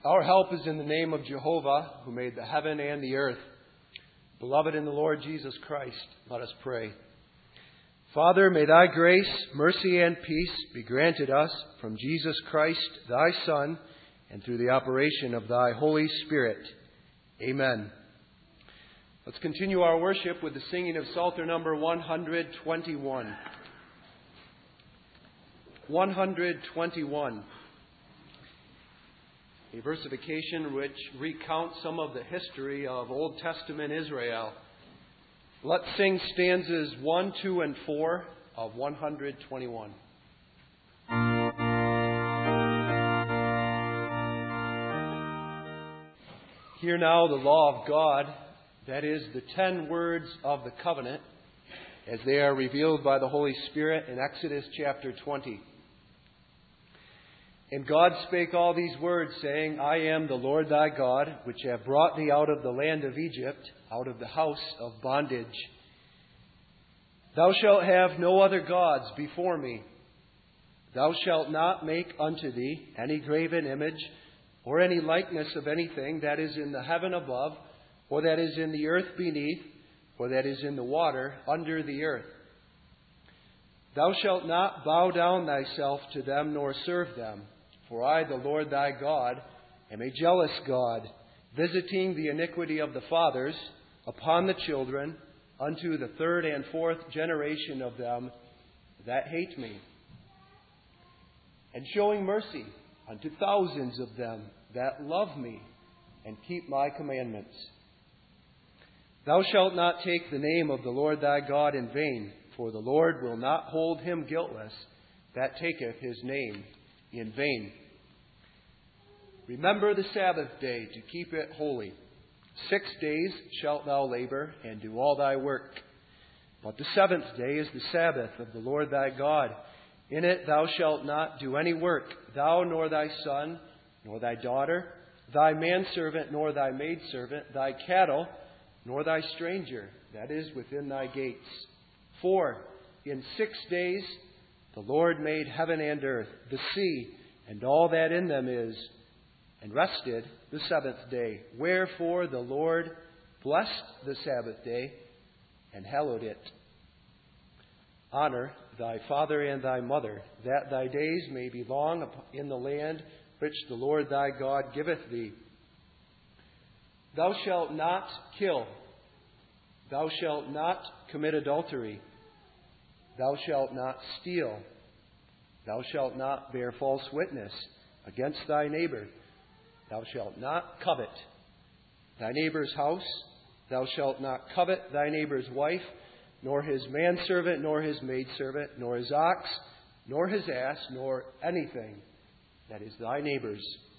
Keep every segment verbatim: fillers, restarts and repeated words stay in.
Our help is in the name of Jehovah, who made the heaven and the earth. Beloved in the Lord Jesus Christ, let us pray. Father, may thy grace, mercy, and peace be granted us from Jesus Christ, thy Son, and through the operation of thy Holy Spirit. Amen. Let's continue our worship with the singing of Psalter number one hundred twenty-one. one hundred twenty-one. A versification which recounts some of the history of Old Testament Israel. Let's sing stanzas one, two, and four of one hundred twenty-one. Hear now the law of God, that is, the ten words of the covenant, as they are revealed by the Holy Spirit in Exodus chapter twenty. And God spake all these words, saying, I am the Lord thy God, which have brought thee out of the land of Egypt, out of the house of bondage. Thou shalt have no other gods before me. Thou shalt not make unto thee any graven image, or any likeness of anything that is in the heaven above, or that is in the earth beneath, or that is in the water under the earth. Thou shalt not bow down thyself to them, nor serve them. For I, the Lord thy God, am a jealous God, visiting the iniquity of the fathers upon the children, unto the third and fourth generation of them that hate me, and showing mercy unto thousands of them that love me and keep my commandments. Thou shalt not take the name of the Lord thy God in vain, for the Lord will not hold him guiltless that taketh his name in vain. Remember the Sabbath day to keep it holy. Six days shalt thou labor and do all thy work. But the seventh day is the Sabbath of the Lord thy God. In it thou shalt not do any work, thou nor thy son, nor thy daughter, thy manservant nor thy maidservant, thy cattle, nor thy stranger that is within thy gates. For in six days the Lord made heaven and earth, the sea, and all that in them is, and rested the seventh day. Wherefore the Lord blessed the Sabbath day and hallowed it. Honor thy father and thy mother, that thy days may be long in the land which the Lord thy God giveth thee. Thou shalt not kill. Thou shalt not commit adultery. Thou shalt not steal. Thou shalt not bear false witness against thy neighbor. Thou shalt not covet thy neighbor's house. Thou shalt not covet thy neighbor's wife, nor his manservant, nor his maidservant, nor his ox, nor his ass, nor anything that is thy neighbor's.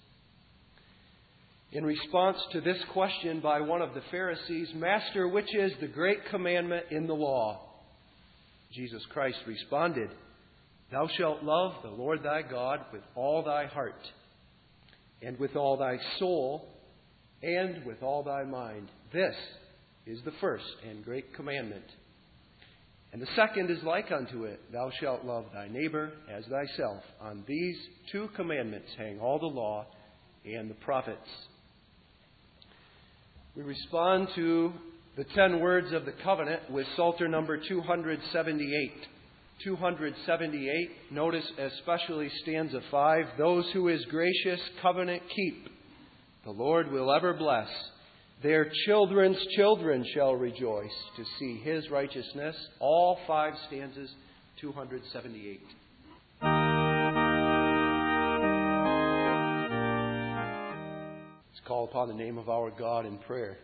In response to this question by one of the Pharisees, Master, which is the great commandment in the law? Jesus Christ responded, Thou shalt love the Lord thy God with all thy heart, and with all thy soul, and with all thy mind. This is the first and great commandment. And the second is like unto it, Thou shalt love thy neighbor as thyself. On these two commandments hang all the law and the prophets. We respond to the ten words of the covenant with Psalter number two hundred seventy-eight. two hundred seventy-eight, notice especially stanza five, those who his gracious covenant keep, the Lord will ever bless. Their children's children shall rejoice to see his righteousness. All five stanzas, two hundred seventy-eight. Let's call upon the name of our God in prayer.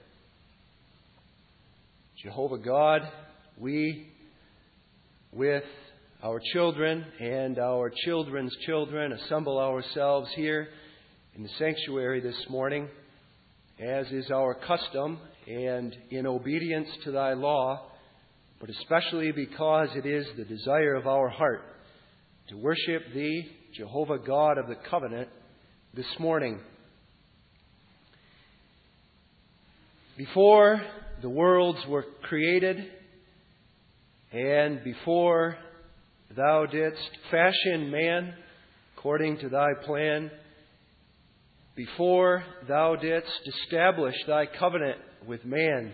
Jehovah God, we with our children and our children's children assemble ourselves here in the sanctuary this morning, as is our custom, and in obedience to thy law, but especially because it is the desire of our heart to worship thee, Jehovah God of the covenant, this morning. Before the worlds were created, and before thou didst fashion man according to thy plan, before thou didst establish thy covenant with man,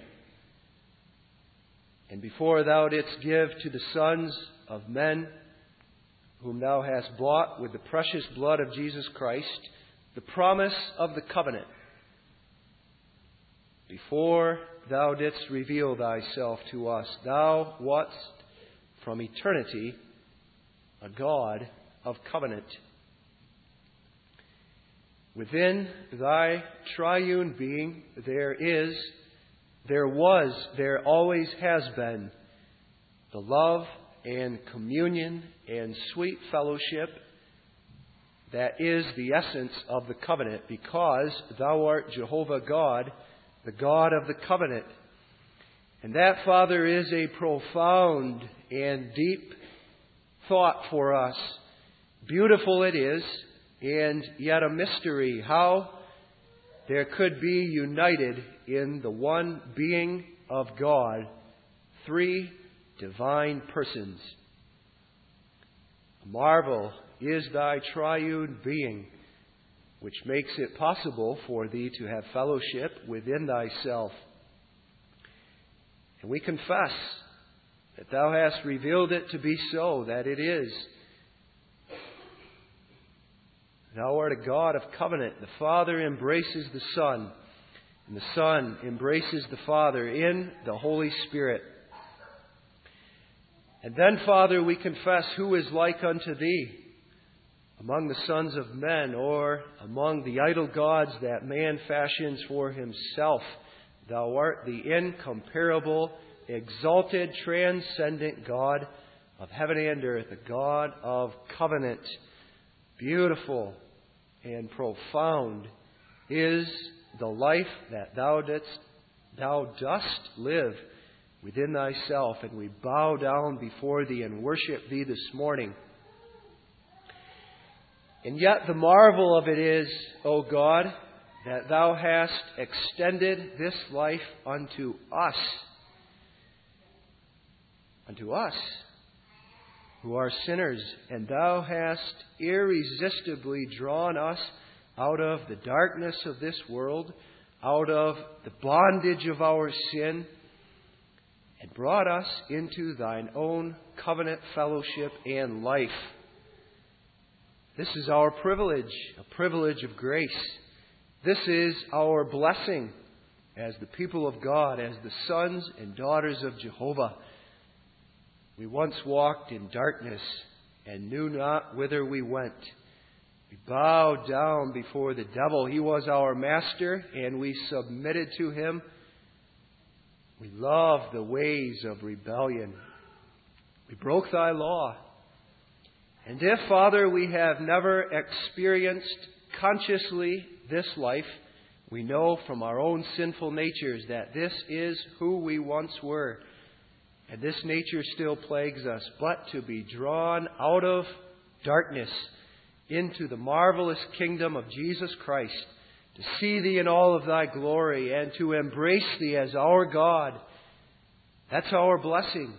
and before thou didst give to the sons of men, whom thou hast bought with the precious blood of Jesus Christ, the promise of the covenant, before thou didst reveal thyself to us, thou wast from eternity a God of covenant. Within thy triune being there is, there was, there always has been the love and communion and sweet fellowship that is the essence of the covenant, because thou art Jehovah God, the God of the covenant. And that, Father, is a profound and deep thought for us. Beautiful it is, and yet a mystery how there could be united in the one being of God three divine persons. A marvel is thy triune being, which makes it possible for thee to have fellowship within thyself. And we confess that thou hast revealed it to be so, that it is. Thou art a God of covenant. The Father embraces the Son, and the Son embraces the Father in the Holy Spirit. And then, Father, we confess, who is like unto thee among the sons of men, or among the idol gods that man fashions for himself? Thou art the incomparable, exalted, transcendent God of heaven and earth, the God of covenant. Beautiful and profound is the life that thou didst, thou dost live within thyself, and we bow down before thee and worship thee this morning. And yet the marvel of it is, O God, that thou hast extended this life unto us, unto us who are sinners, and thou hast irresistibly drawn us out of the darkness of this world, out of the bondage of our sin, and brought us into thine own covenant fellowship and life. This is our privilege, a privilege of grace. This is our blessing as the people of God, as the sons and daughters of Jehovah. We once walked in darkness and knew not whither we went. We bowed down before the devil. He was our master, and we submitted to him. We loved the ways of rebellion. We broke thy law. And if, Father, we have never experienced consciously this life, we know from our own sinful natures that this is who we once were. And this nature still plagues us. But to be drawn out of darkness into the marvelous kingdom of Jesus Christ, to see thee in all of thy glory, and to embrace thee as our God, that's our blessing.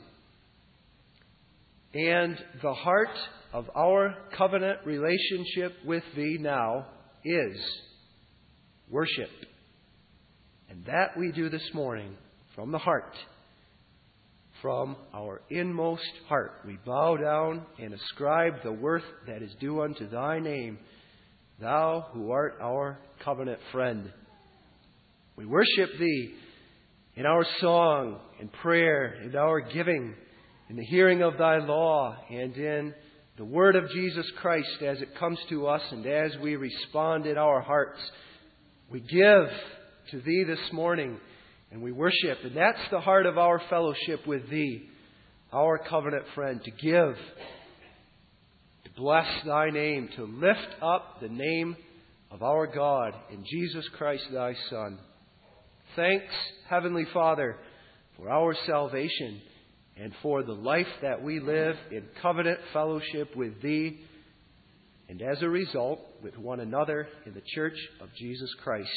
And the heart of our covenant relationship with thee now is worship. And that we do this morning from the heart. From our inmost heart, we bow down and ascribe the worth that is due unto thy name, thou who art our covenant friend. We worship thee in our song, in prayer, in our giving, in the hearing of thy law, and in the word of Jesus Christ as it comes to us and as we respond in our hearts. We give to thee this morning. And we worship. And that's the heart of our fellowship with thee, our covenant friend, to give, to bless thy name, to lift up the name of our God in Jesus Christ thy Son. Thanks, Heavenly Father, for our salvation and for the life that we live in covenant fellowship with thee, and as a result, with one another in the church of Jesus Christ.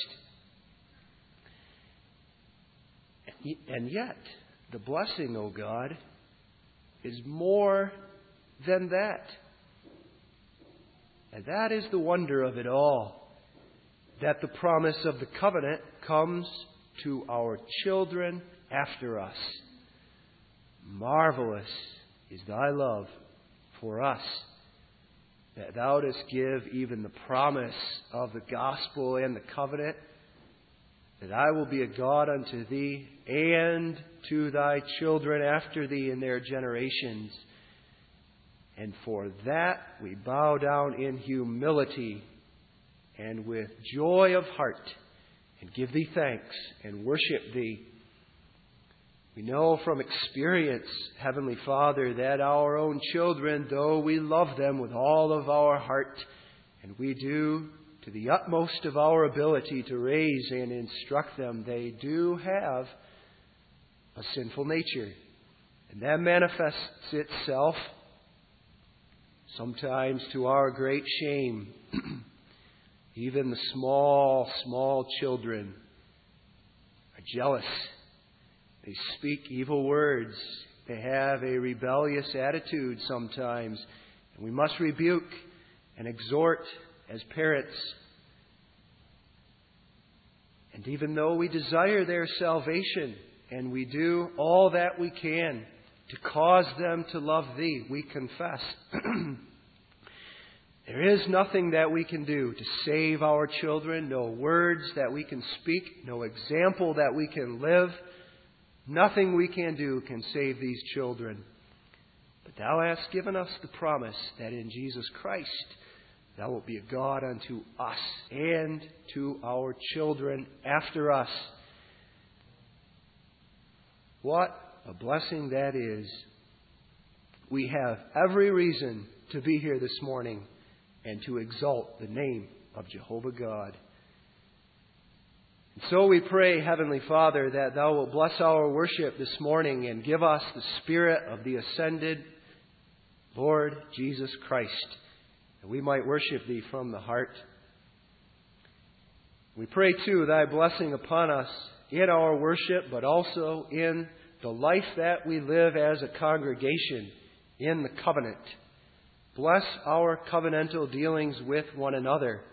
And yet, the blessing, O God, is more than that. And that is the wonder of it all. that the promise of the covenant comes to our children after us. Marvelous is thy love for us, that thou dost give even the promise of the gospel and the covenant, that I will be a God unto thee and to thy children after thee in their generations. And for that we bow down in humility and with joy of heart and give thee thanks and worship thee. We know from experience, Heavenly Father, that our own children, though we love them with all of our heart, and we do to the utmost of our ability to raise and instruct them, they do have a sinful nature. And that manifests itself sometimes to our great shame. Even the small, small children are jealous. They speak evil words. They have a rebellious attitude sometimes. And we must rebuke and exhort as parents. And even though we desire their salvation, and we do all that we can to cause them to love Thee, we confess there is nothing that we can do to save our children, no words that we can speak, no example that we can live. Nothing we can do can save these children. But Thou hast given us the promise that in Jesus Christ Thou wilt be a God unto us and to our children after us. What a blessing that is. We have every reason to be here this morning and to exalt the name of Jehovah God. And so we pray, Heavenly Father, that Thou wilt bless our worship this morning and give us the Spirit of the ascended Lord Jesus Christ, that we might worship Thee from the heart. We pray, too, Thy blessing upon us in our worship, but also in the life that we live as a congregation in the covenant. Bless our covenantal dealings with one another,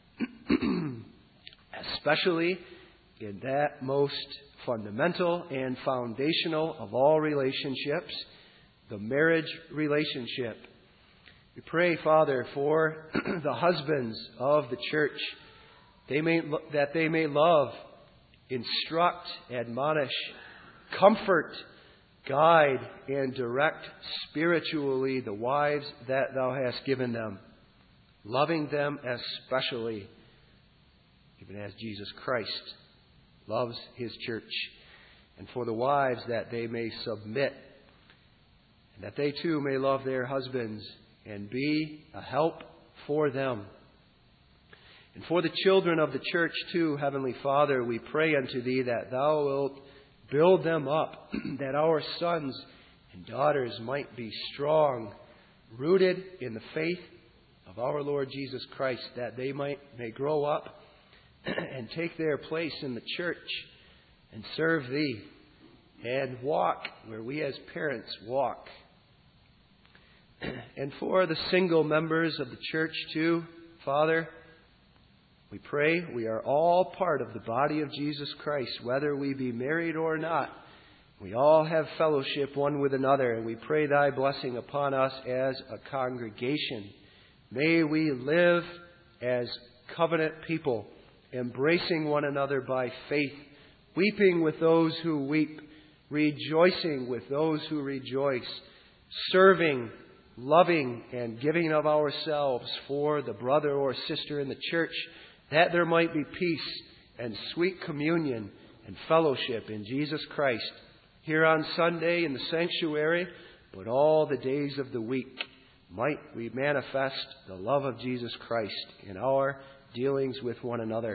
especially in that most fundamental and foundational of all relationships, the marriage relationship. We pray, Father, for the husbands of the church, they may, that they may love, instruct, admonish, comfort, guide, and direct spiritually the wives that Thou hast given them, loving them especially, even as Jesus Christ loves His church. And for the wives, that they may submit, and that they too may love their husbands and be a help for them. And for the children of the church too, Heavenly Father, we pray unto Thee that Thou wilt build them up, that our sons and daughters might be strong, rooted in the faith of our Lord Jesus Christ, that they might may grow up and take their place in the church and serve Thee and walk where we as parents walk. And for the single members of the church too, Father, we pray we are all part of the body of Jesus Christ, whether we be married or not. We all have fellowship one with another, and we pray Thy blessing upon us as a congregation. May we live as covenant people, embracing one another by faith, weeping with those who weep, rejoicing with those who rejoice, serving, loving, and giving of ourselves for the brother or sister in the church, that there might be peace and sweet communion and fellowship in Jesus Christ here on Sunday in the sanctuary, but all the days of the week might we manifest the love of Jesus Christ in our dealings with one another.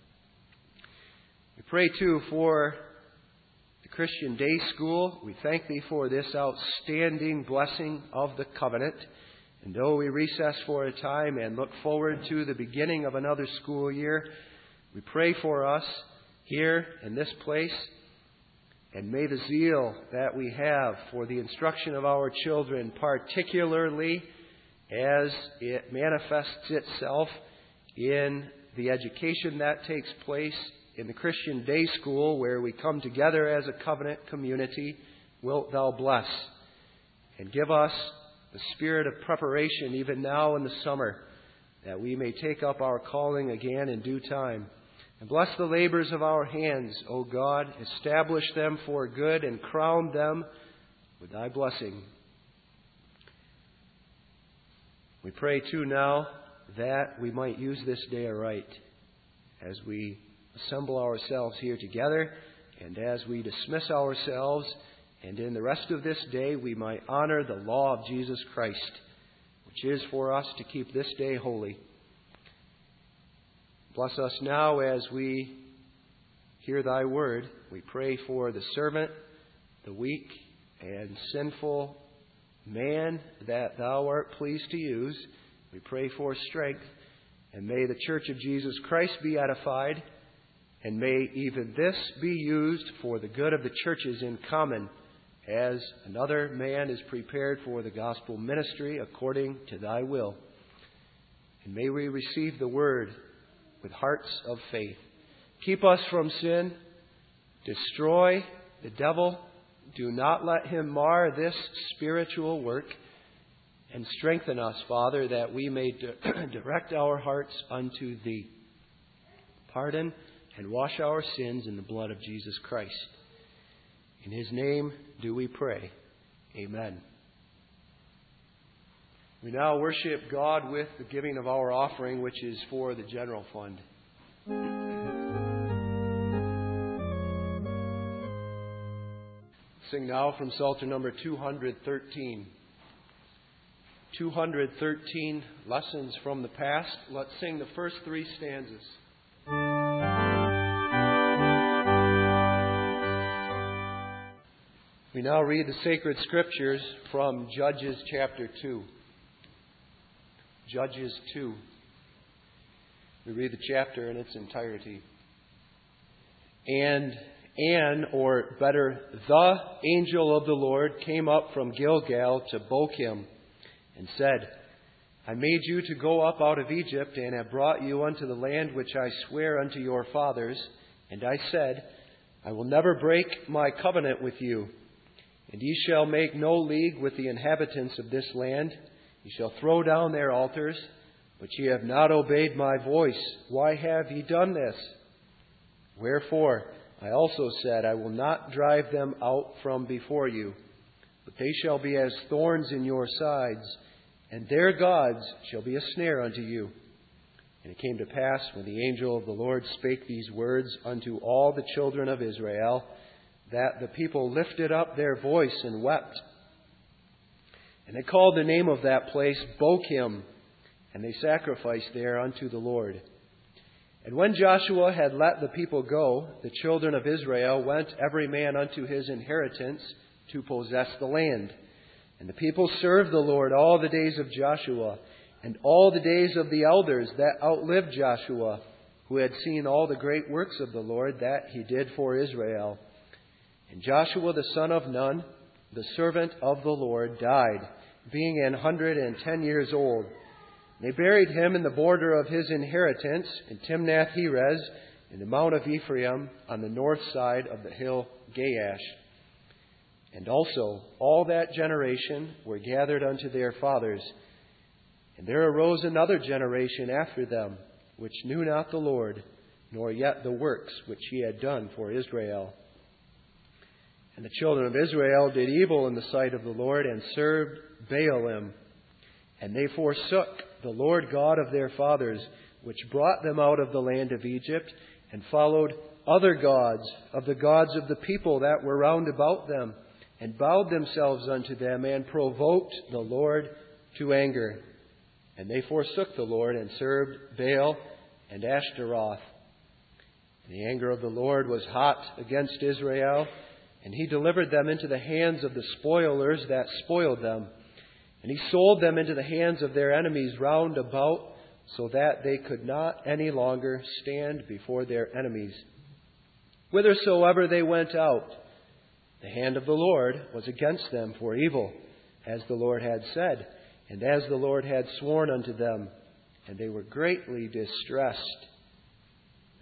We pray too for the Christian Day School. We thank Thee for this outstanding blessing of the covenant. And though we recess for a time and look forward to the beginning of another school year, we pray for us here in this place. And may the zeal that we have for the instruction of our children, particularly as it manifests itself in the education that takes place in the Christian day school where we come together as a covenant community, wilt Thou bless. And give us the spirit of preparation even now in the summer, that we may take up our calling again in due time. And bless the labors of our hands, O God. Establish them for good and crown them with Thy blessing. We pray too now that we might use this day aright as we assemble ourselves here together and as we dismiss ourselves, and in the rest of this day we might honor the law of Jesus Christ, which is for us to keep this day holy. Bless us now as we hear Thy word. We pray for the servant, the weak and sinful man that Thou art pleased to use. We pray for strength, and may the Church of Jesus Christ be edified, and may even this be used for the good of the churches in common, as another man is prepared for the gospel ministry according to Thy will. And may we receive the word with hearts of faith. Keep us from sin. Destroy the devil. Do not let him mar this spiritual work. And strengthen us, Father, that we may direct our hearts unto Thee. Pardon and wash our sins in the blood of Jesus Christ. In His name do we pray. Amen. We now worship God with the giving of our offering, which is for the general fund. Sing now from Psalter number two hundred thirteen. two hundred thirteen lessons from the past. Let's sing the first three stanzas. We now read the sacred scriptures from Judges chapter two. Judges two. We read the chapter in its entirety. And An, or better, the angel of the Lord came up from Gilgal to Bochim and said, I made you to go up out of Egypt, and have brought you unto the land which I swear unto your fathers. And I said, I will never break my covenant with you. And ye shall make no league with the inhabitants of this land. Ye shall throw down their altars, but ye have not obeyed my voice. Why have ye done this? Wherefore I also said, I will not drive them out from before you, but they shall be as thorns in your sides, and their gods shall be a snare unto you. And it came to pass, when the angel of the Lord spake these words unto all the children of Israel, that the people lifted up their voice and wept. And they called the name of that place Bochim, and they sacrificed there unto the Lord. And when Joshua had let the people go, the children of Israel went every man unto his inheritance to possess the land. And the people served the Lord all the days of Joshua, and all the days of the elders that outlived Joshua, who had seen all the great works of the Lord that He did for Israel. And Joshua the son of Nun, the servant of the Lord, died, being an hundred and ten years old. They buried him in the border of his inheritance in Timnath-Heres, in the mount of Ephraim, on the north side of the hill Gaash. And also all that generation were gathered unto their fathers. And there arose another generation after them, which knew not the Lord, nor yet the works which He had done for Israel. And the children of Israel did evil in the sight of the Lord, and served Baalim. And they forsook the Lord God of their fathers, which brought them out of the land of Egypt, and followed other gods of the gods of the people that were round about them, and bowed themselves unto them, and provoked the Lord to anger. And they forsook the Lord, and served Baal and Ashtaroth. And the anger of the Lord was hot against Israel, and He delivered them into the hands of the spoilers that spoiled them. And He sold them into the hands of their enemies round about, so that they could not any longer stand before their enemies. Whithersoever they went out, the hand of the Lord was against them for evil, as the Lord had said, and as the Lord had sworn unto them. And they were greatly distressed,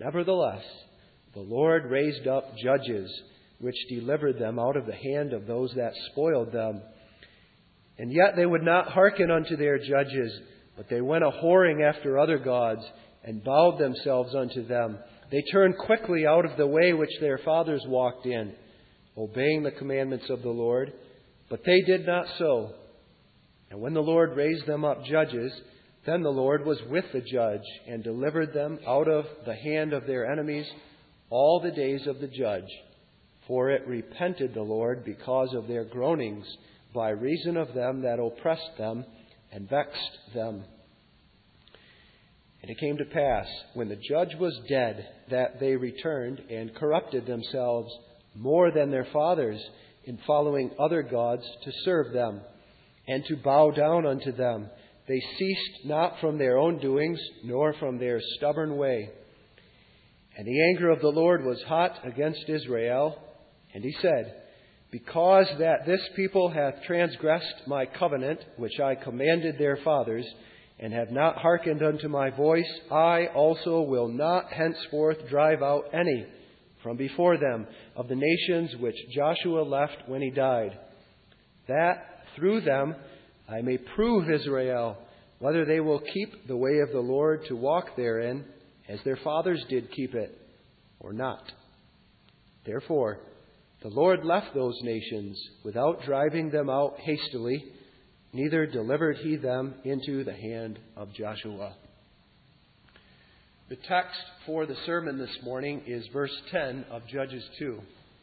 Nevertheless, the Lord raised up judges, which delivered them out of the hand of those that spoiled them. And yet they would not hearken unto their judges, but they went a-whoring after other gods, and bowed themselves unto them. They turned quickly out of the way which their fathers walked in, obeying the commandments of the Lord. But they did not so. And when the Lord raised them up judges, then the Lord was with the judge, and delivered them out of the hand of their enemies all the days of the judge. For it repented the Lord because of their groanings, by reason of them that oppressed them and vexed them. And it came to pass, when the judge was dead, that they returned and corrupted themselves more than their fathers in following other gods to serve them, and to bow down unto them. They ceased not from their own doings, nor from their stubborn way. And the anger of the Lord was hot against Israel, and he said, Because that this people hath transgressed my covenant, which I commanded their fathers, and have not hearkened unto my voice, I also will not henceforth drive out any from before them of the nations which Joshua left when he died, that through them I may prove Israel, whether they will keep the way of the Lord to walk therein, as their fathers did keep it, or not. Therefore, the Lord left those nations without driving them out hastily, neither delivered he them into the hand of Joshua. The text for the sermon this morning is verse ten of Judges two.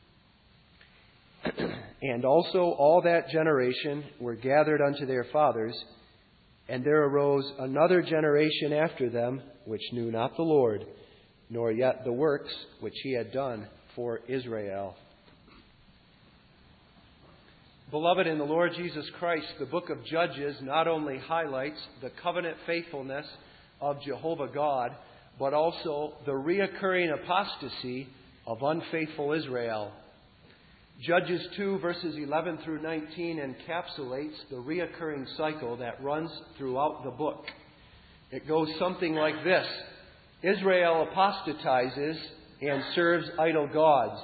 And also all that generation were gathered unto their fathers, and there arose another generation after them, which knew not the Lord, nor yet the works which he had done for Israel. Beloved in the Lord Jesus Christ, the book of Judges not only highlights the covenant faithfulness of Jehovah God, but also the reoccurring apostasy of unfaithful Israel. Judges two, verses eleven through nineteen, encapsulates the reoccurring cycle that runs throughout the book. It goes something like this. Israel apostatizes and serves idol gods.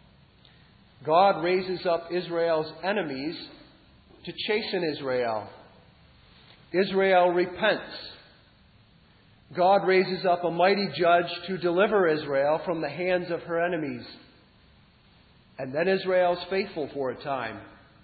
God raises up Israel's enemies to chasten Israel. Israel repents. God raises up a mighty judge to deliver Israel from the hands of her enemies. And then Israel's faithful for a time.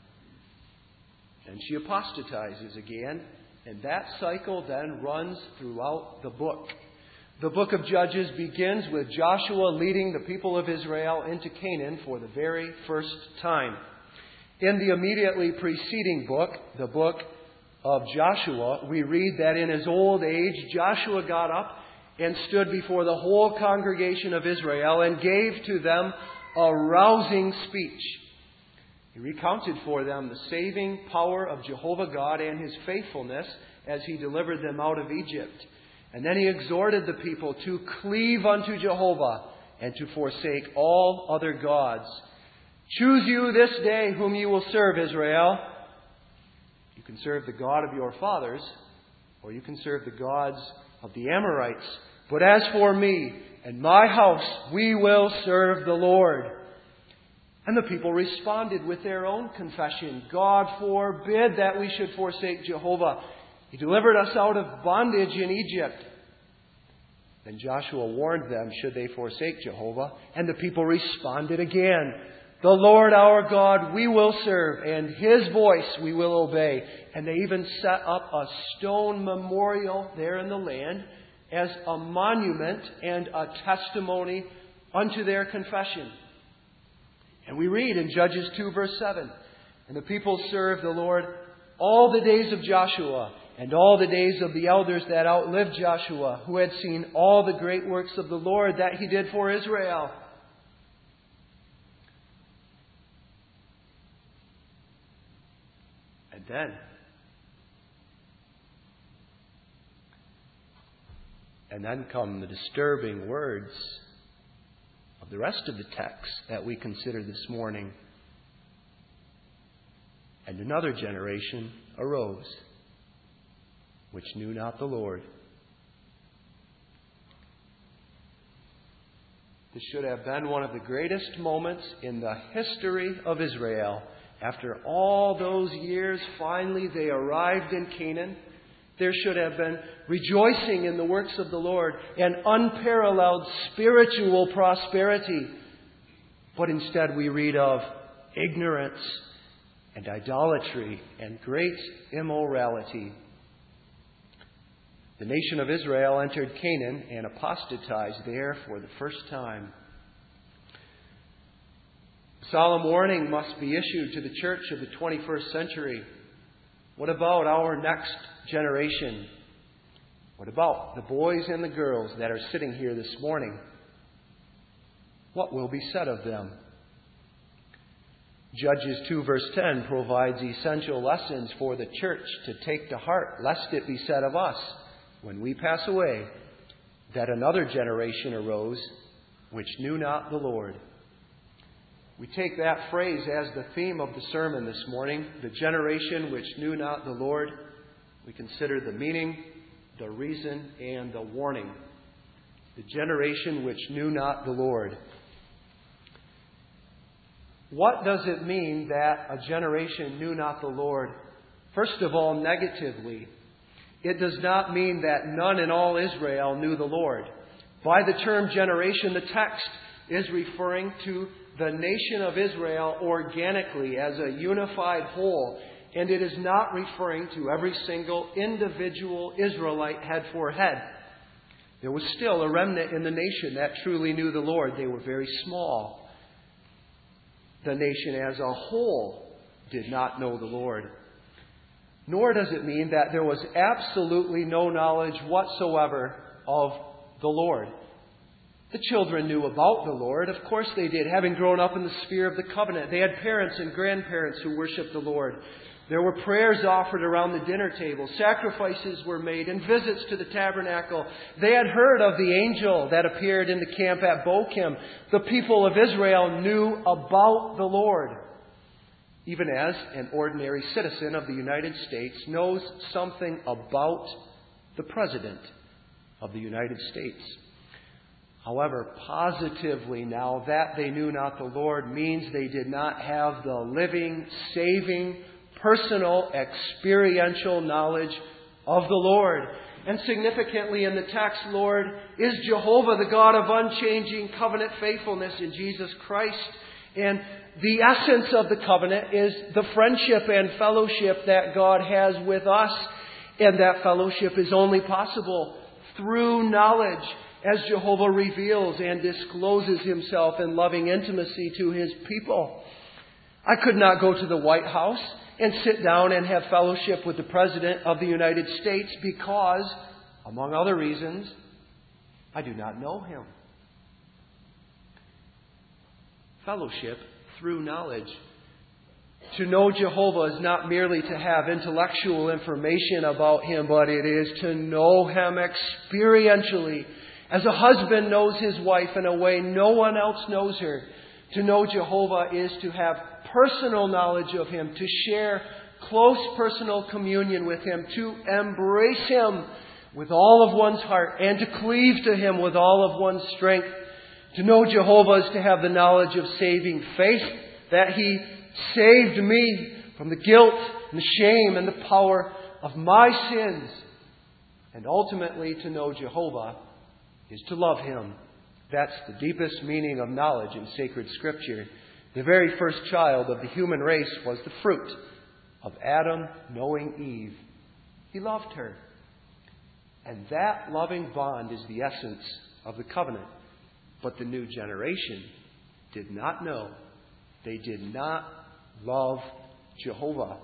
And she apostatizes again. And that cycle then runs throughout the book. The book of Judges begins with Joshua leading the people of Israel into Canaan for the very first time. In the immediately preceding book, the book of Joshua, we read that in his old age, Joshua got up and stood before the whole congregation of Israel and gave to them a rousing speech. He recounted for them the saving power of Jehovah God and his faithfulness as he delivered them out of Egypt. And then he exhorted the people to cleave unto Jehovah and to forsake all other gods. Choose you this day whom you will serve, Israel. You can serve the God of your fathers, or you can serve the gods of the Amorites. But as for me and my house, we will serve the Lord. And the people responded with their own confession. God forbid that we should forsake Jehovah. He delivered us out of bondage in Egypt. Then Joshua warned them, should they forsake Jehovah? And the people responded again. The Lord our God we will serve, and his voice we will obey. And they even set up a stone memorial there in the land as a monument and a testimony unto their confession. And we read in Judges two, verse seven, And the people served the Lord all the days of Joshua, and all the days of the elders that outlived Joshua, who had seen all the great works of the Lord that he did for Israel. And then, and then come the disturbing words of the rest of the text that we consider this morning. And another generation arose, which knew not the Lord. This should have been one of the greatest moments in the history of Israel. After all those years, finally they arrived in Canaan. There should have been rejoicing in the works of the Lord and unparalleled spiritual prosperity. But instead we read of ignorance and idolatry and great immorality. The nation of Israel entered Canaan and apostatized there for the first time. Solemn warning must be issued to the church of the twenty-first century. What about our next generation? What about the boys and the girls that are sitting here this morning? What will be said of them? Judges two verse ten provides essential lessons for the church to take to heart, lest it be said of us, when we pass away, that another generation arose which knew not the Lord. We take that phrase as the theme of the sermon this morning, the generation which knew not the Lord. We consider the meaning, the reason, and the warning. The generation which knew not the Lord. What does it mean that a generation knew not the Lord? First of all, negatively, it does not mean that none in all Israel knew the Lord. By the term generation, the text is referring to the nation of Israel organically as a unified whole, and it is not referring to every single individual Israelite head for head. There was still a remnant in the nation that truly knew the Lord. They were very small. The nation as a whole did not know the Lord. Nor does it mean that there was absolutely no knowledge whatsoever of the Lord. The children knew about the Lord. Of course they did, having grown up in the sphere of the covenant. They had parents and grandparents who worshiped the Lord. There were prayers offered around the dinner table. Sacrifices were made and visits to the tabernacle. They had heard of the angel that appeared in the camp at Bochim. The people of Israel knew about the Lord, even as an ordinary citizen of the United States knows something about the President of the United States. However, positively now, that they knew not the Lord means they did not have the living, saving, personal, experiential knowledge of the Lord. And significantly in the text, Lord is Jehovah, the God of unchanging covenant faithfulness in Jesus Christ. And the essence of the covenant is the friendship and fellowship that God has with us. And that fellowship is only possible through knowledge, as Jehovah reveals and discloses himself in loving intimacy to his people. I could not go to the White House and sit down and have fellowship with the President of the United States because, among other reasons, I do not know him. Fellowship through knowledge. To know Jehovah is not merely to have intellectual information about him, but it is to know him experientially. As a husband knows his wife in a way no one else knows her. To know Jehovah is to have personal knowledge of him, to share close personal communion with him, to embrace him with all of one's heart, and to cleave to him with all of one's strength. To know Jehovah is to have the knowledge of saving faith, that he saved me from the guilt and the shame and the power of my sins. And ultimately, to know Jehovah is to love him. That's the deepest meaning of knowledge in sacred Scripture. The very first child of the human race was the fruit of Adam knowing Eve. He loved her. And that loving bond is the essence of the covenant. But the new generation did not know. They did not love Jehovah.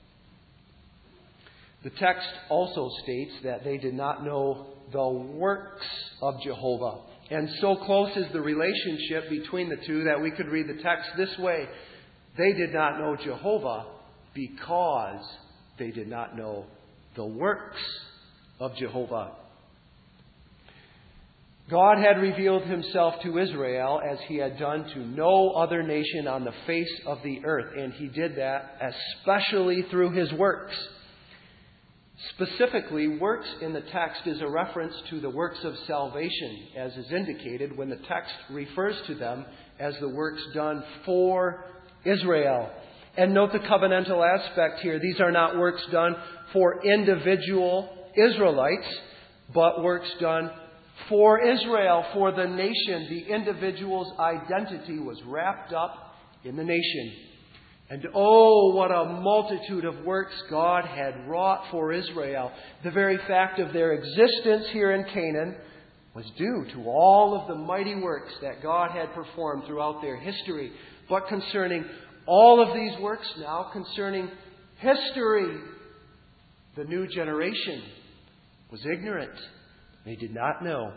The text also states that they did not know the works of Jehovah. And so close is the relationship between the two that we could read the text this way. They did not know Jehovah because they did not know the works of Jehovah. God had revealed himself to Israel as he had done to no other nation on the face of the earth. And he did that especially through his works. Specifically, works in the text is a reference to the works of salvation, as is indicated when the text refers to them as the works done for Israel. And note the covenantal aspect here. These are not works done for individual Israelites, but works done for Israel, for the nation. The individual's identity was wrapped up in the nation. And oh, what a multitude of works God had wrought for Israel. The very fact of their existence here in Canaan was due to all of the mighty works that God had performed throughout their history. But concerning all of these works now, concerning history, the new generation was ignorant. They did not know.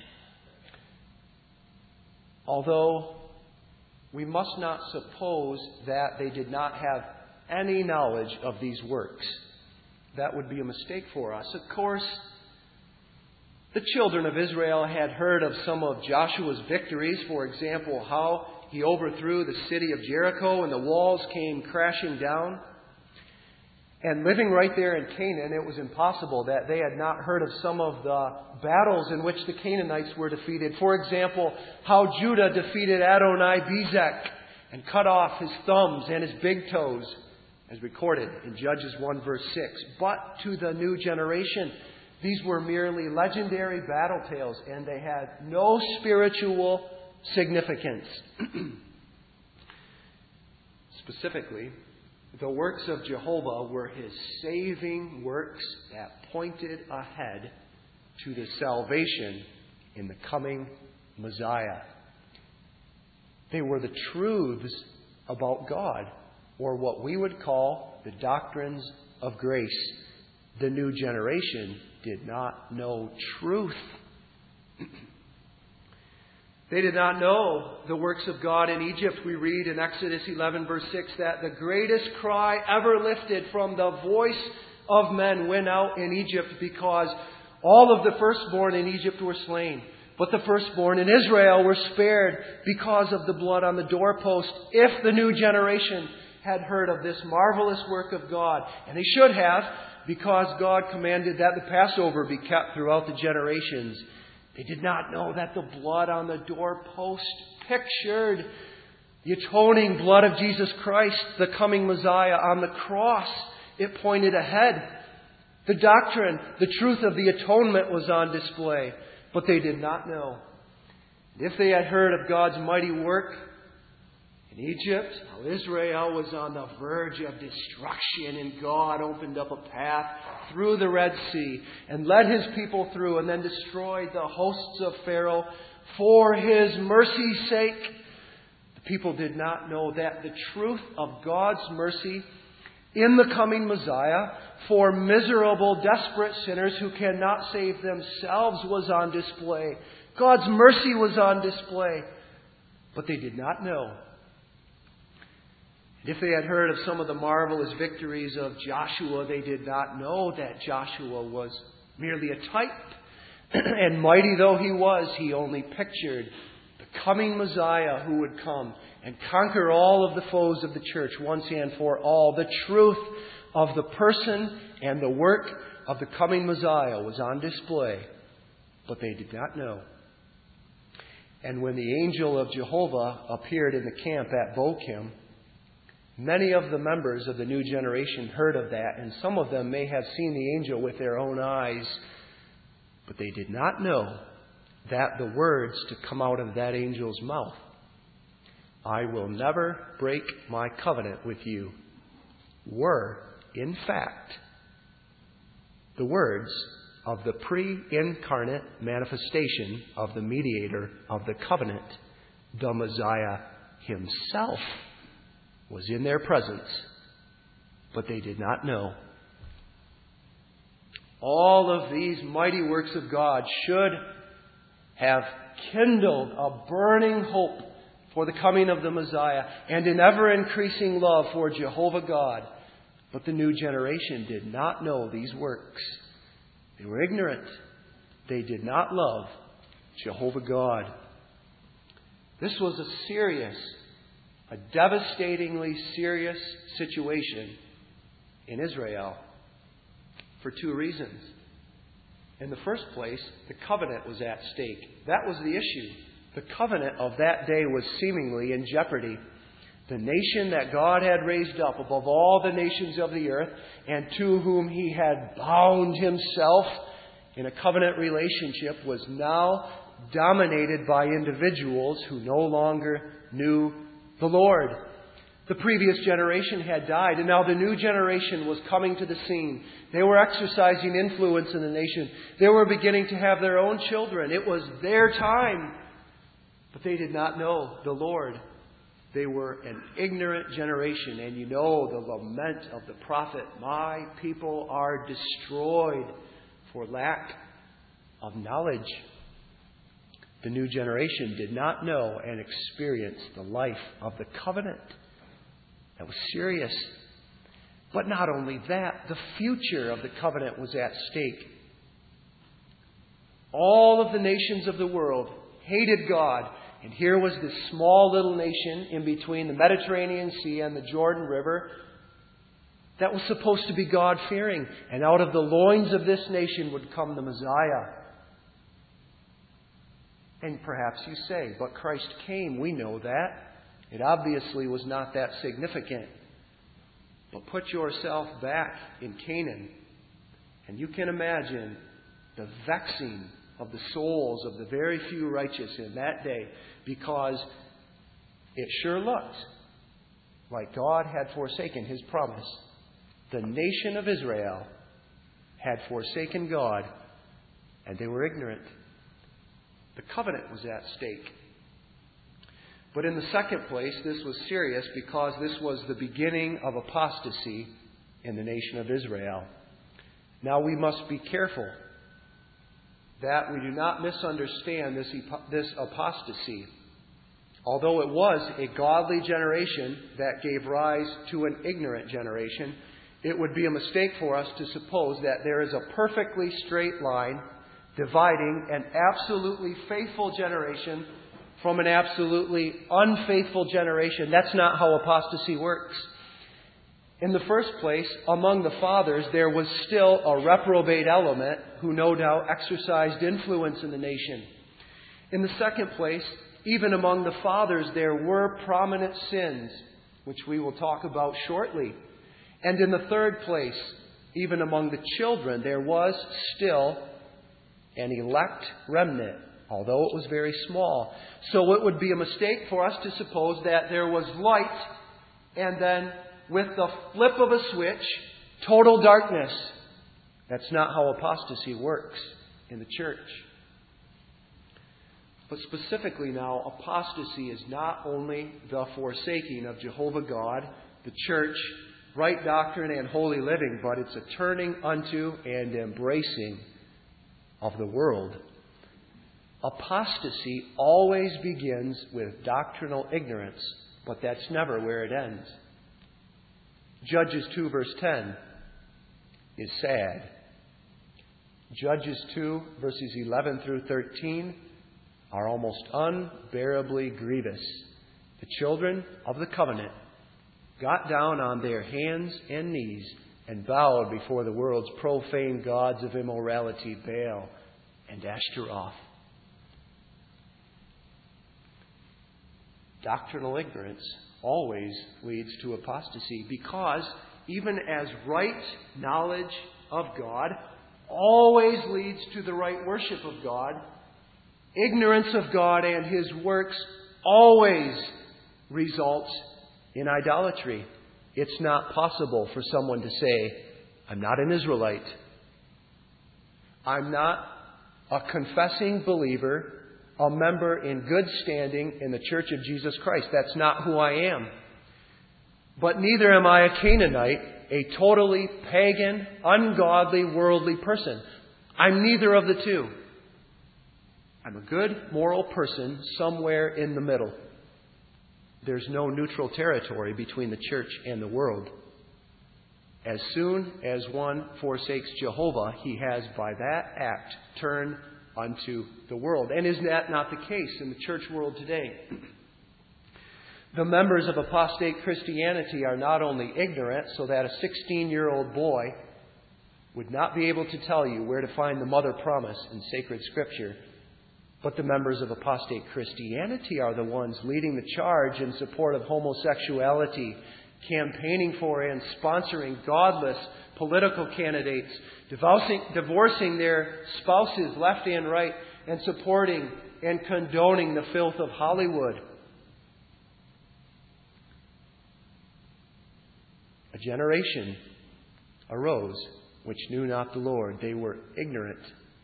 Although we must not suppose that they did not have any knowledge of these works. That would be a mistake for us. Of course, the children of Israel had heard of some of Joshua's victories. For example, how he overthrew the city of Jericho and the walls came crashing down. And living right there in Canaan, it was impossible that they had not heard of some of the battles in which the Canaanites were defeated. For example, how Judah defeated Adoni-Bezek and cut off his thumbs and his big toes, as recorded in Judges one verse six. But to the new generation, these were merely legendary battle tales, and they had no spiritual significance. Specifically, the works of Jehovah were His saving works that pointed ahead to the salvation in the coming Messiah. They were the truths about God, or what we would call the doctrines of grace. The new generation did not know truth. They did not know the works of God in Egypt. We read in Exodus eleven verse six that the greatest cry ever lifted from the voice of men went out in Egypt because all of the firstborn in Egypt were slain. But the firstborn in Israel were spared because of the blood on the doorpost. If the new generation had heard of this marvelous work of God, and they should have, because God commanded that the Passover be kept throughout the generations, they did not know that the blood on the doorpost pictured the atoning blood of Jesus Christ, the coming Messiah on the cross. It pointed ahead. The doctrine, the truth of the atonement was on display, but they did not know. If they had heard of God's mighty work in Egypt, how Israel was on the verge of destruction, and God opened up a path through the Red Sea and led His people through and then destroyed the hosts of Pharaoh for His mercy's sake. The people did not know that the truth of God's mercy in the coming Messiah for miserable, desperate sinners who cannot save themselves was on display. God's mercy was on display, but they did not know. If they had heard of some of the marvelous victories of Joshua, they did not know that Joshua was merely a type. And mighty though he was, he only pictured the coming Messiah who would come and conquer all of the foes of the church once and for all. The truth of the person and the work of the coming Messiah was on display, but they did not know. And when the angel of Jehovah appeared in the camp at Bochim, many of the members of the new generation heard of that, and some of them may have seen the angel with their own eyes, but they did not know that the words to come out of that angel's mouth, "I will never break my covenant with you," were, in fact, the words of the pre-incarnate manifestation of the mediator of the covenant. The Messiah Himself was in their presence, but they did not know. All of these mighty works of God should have kindled a burning hope for the coming of the Messiah and an ever-increasing love for Jehovah God. But the new generation did not know these works. They were ignorant. They did not love Jehovah God. This was a serious, a devastatingly serious situation in Israel. for two reasons. In the first place, the covenant was at stake. That was the issue. The covenant of that day was seemingly in jeopardy. The nation that God had raised up above all the nations of the earth, and to whom He had bound Himself in a covenant relationship, was now dominated by individuals who no longer knew the Lord. The previous generation had died, and now the new generation was coming to the scene. They were exercising influence in the nation. They were beginning to have their own children. It was their time. But they did not know the Lord. They were an ignorant generation. And you know the lament of the prophet, "My people are destroyed for lack of knowledge." The new generation did not know and experience the life of the covenant. That was serious. But not only that, the future of the covenant was at stake. All of the nations of the world hated God. And here was this small little nation in between the Mediterranean Sea and the Jordan River that was supposed to be God-fearing. And out of the loins of this nation would come the Messiah. And perhaps you say, but Christ came. We know that. It obviously was not that significant. But put yourself back in Canaan, and you can imagine the vexing of the souls of the very few righteous in that day, because it sure looked like God had forsaken His promise. The nation of Israel had forsaken God, and they were ignorant. The covenant was at stake. But in the second place, this was serious because this was the beginning of apostasy in the nation of Israel. Now we must be careful that we do not misunderstand this, this apostasy. Although it was a godly generation that gave rise to an ignorant generation, it would be a mistake for us to suppose that there is a perfectly straight line dividing an absolutely faithful generation from an absolutely unfaithful generation. That's not how apostasy works. In the first place, among the fathers, there was still a reprobate element who no doubt exercised influence in the nation. In the second place, even among the fathers, there were prominent sins, which we will talk about shortly. And in the third place, even among the children, there was still an elect remnant, although it was very small. So it would be a mistake for us to suppose that there was light and then, with the flip of a switch, total darkness. That's not how apostasy works in the church. But specifically now, apostasy is not only the forsaking of Jehovah God, the church, right doctrine, and holy living, but it's a turning unto and embracing of the world. Apostasy always begins with doctrinal ignorance, but that's never where it ends. Judges two verse ten is sad. Judges two verses eleven through thirteen are almost unbearably grievous. The children of the covenant got down on their hands and knees and bowed before the world's profane gods of immorality, Baal and Ashtaroth. Doctrinal ignorance always leads to apostasy, because even as right knowledge of God always leads to the right worship of God, ignorance of God and His works always results in idolatry. It's not possible for someone to say, I'm not an Israelite. I'm not a confessing believer, a member in good standing in the Church of Jesus Christ. That's not who I am. But neither am I a Canaanite, a totally pagan, ungodly, worldly person. I'm neither of the two. I'm a good, moral person somewhere in the middle. There's no neutral territory between the church and the world. As soon as one forsakes Jehovah, he has by that act turned unto the world. And is that not the case in the church world today? The members of apostate Christianity are not only ignorant, so that a sixteen-year-old boy would not be able to tell you where to find the mother promise in sacred Scripture, but the members of apostate Christianity are the ones leading the charge in support of homosexuality, campaigning for and sponsoring godless political candidates, divorcing, divorcing their spouses left and right, and supporting and condoning the filth of Hollywood. A generation arose which knew not the Lord. They were ignorant.